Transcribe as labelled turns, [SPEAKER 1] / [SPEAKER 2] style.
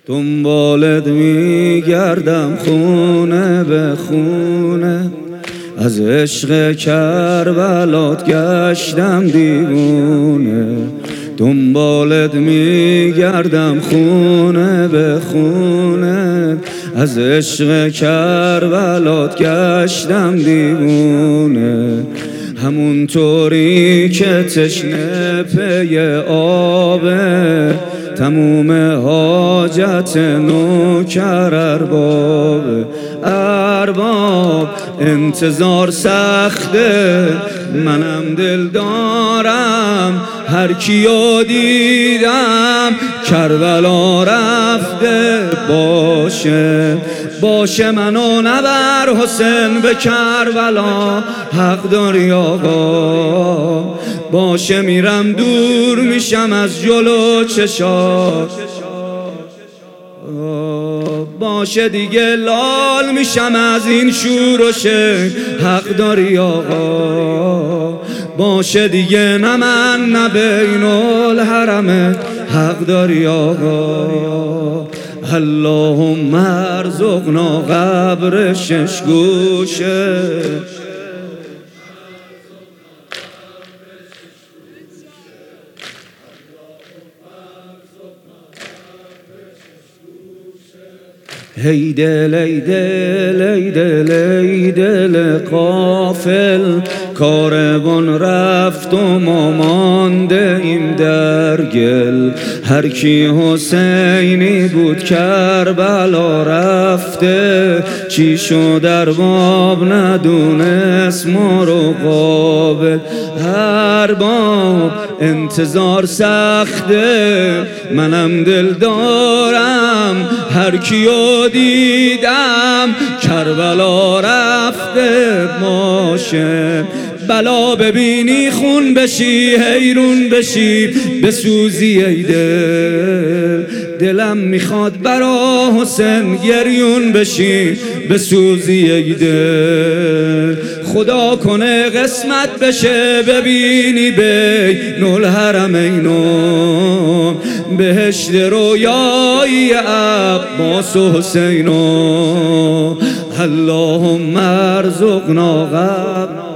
[SPEAKER 1] دنبالت میگردم خونه به خونه، از عشق کربلات گشتم دیوونه. دنبالت میگردم خونه به خونه، از عشق کربلات گشتم دیوونه. همونطوری که تشنه پی آبه، تموم حاجت نوکر ارباب. انتظار سخته منم دل دارم، هر کیو دیدم کربلا رفته. باشه منو نبر حسین به کربلا، حق داری آقا. باشه میرم دور میشم از جلو چشات، باشه دیگه لال میشم از این شور و شک. حق داری آقا. باشه دیگه نه من نه بین الحرمه. حق داری آقا. اللهم ارزقنا قبر شش گوشه. ای دل ای دل ای دل ای دل غافل، کاروان رفت و ما مانده ایم در گل. هر کی حسینی بود کربلا رفته، چی شد ارباب ندونست ما رو قابل. ارباب انتظار سخته منم دل دارم، هر کیو دیدم کربلا رفته. باشه بلا ببینی خون بشی، حیرون بشی بسوزی ای دل. دلم میخواد برا حسین گریون بشی بسوزی ای دل. خدا کنه قسمت بشه ببینی بین الحرمینو، بهشت رویایی عباس و حسینو. اللهم ارزقنا قبر